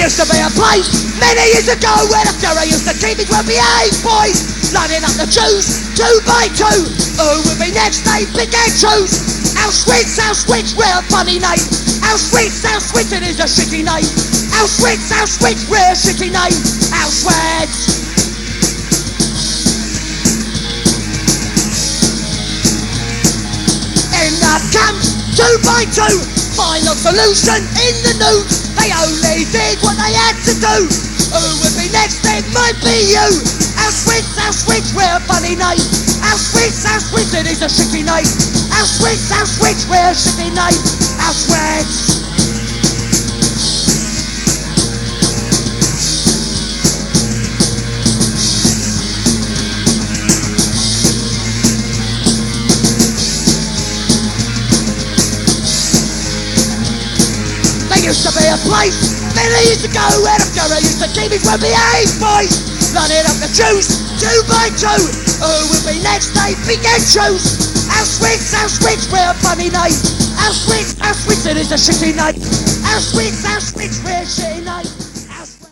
used to be a place many years ago where the Fuhrer used to keep his well-behaved boys, lining up the Jews 2 by 2. Who would be next? They pick and choose. Auschwitz, Auschwitz, we're a funny name. Auschwitz, Auschwitz, it is a shitty name. Auschwitz, Auschwitz, we're a shitty name. Auschwitz. In the camps, 2 by 2, final solution in the news. They only did what they had to do. Who would be next? It might be you. Auschwitz, Auschwitz, we're a funny name. Auschwitz, Auschwitz, it is a shitty name. Auschwitz, Auschwitz, we're a shitty name. Auschwitz. Used to be a place many years ago where the Fuhrer used to keep his well-behaved boys, lining up the Jews 2 by 2. Who will be next? They pick and choose. Auschwitz, Auschwitz, we're a funny name. Auschwitz, Auschwitz, it is a shitty name. Auschwitz, Auschwitz, we're a shitty name.